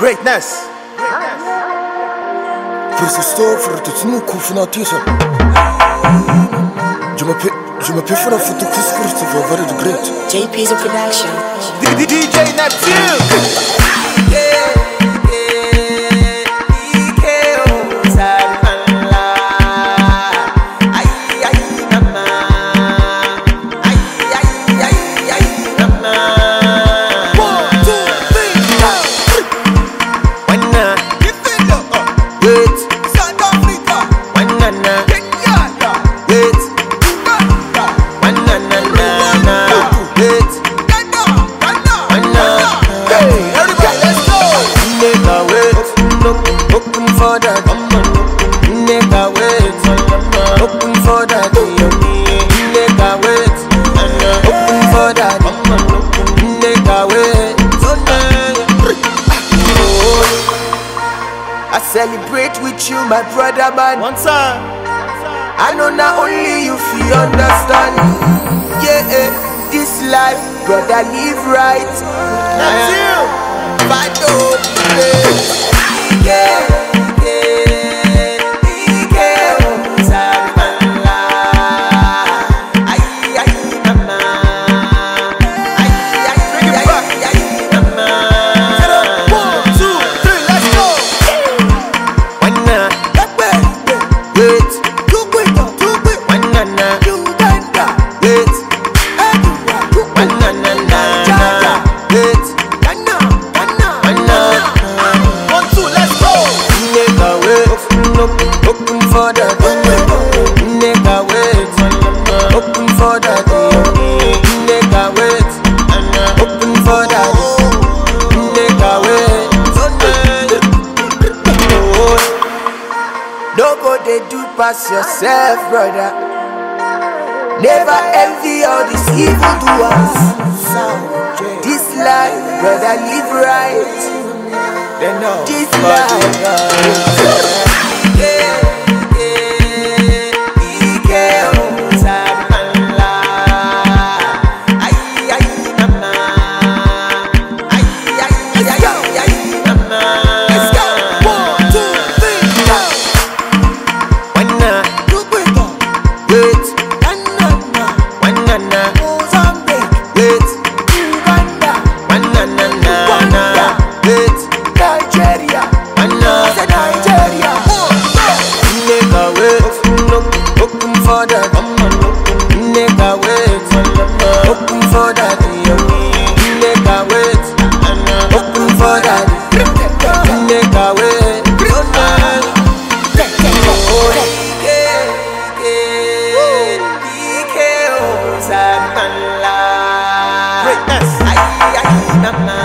Greatness. Christopher, tu nous confines tout ça. Je m'appelle Fana Photo Couscous, tu vas voir de great. JP's a production. DJ Neptune. Open for that, nigga wait. Open for that, nigga wait. Open for that, nigga wait. I celebrate with you, my brother man. One time. I know not only you feel understand. Yeah, this life, brother, live right. That's you. Fight over. Open for that, nigga wait. Open for that, nigga wait. Open for that, nigga wait. No go they do pass yourself, brother. Never envy all these evil doers. This life, brother, live right. This life. Open for that, nigga wait. Open for that, nigga wait. Open for that, nigga wait. Greatness.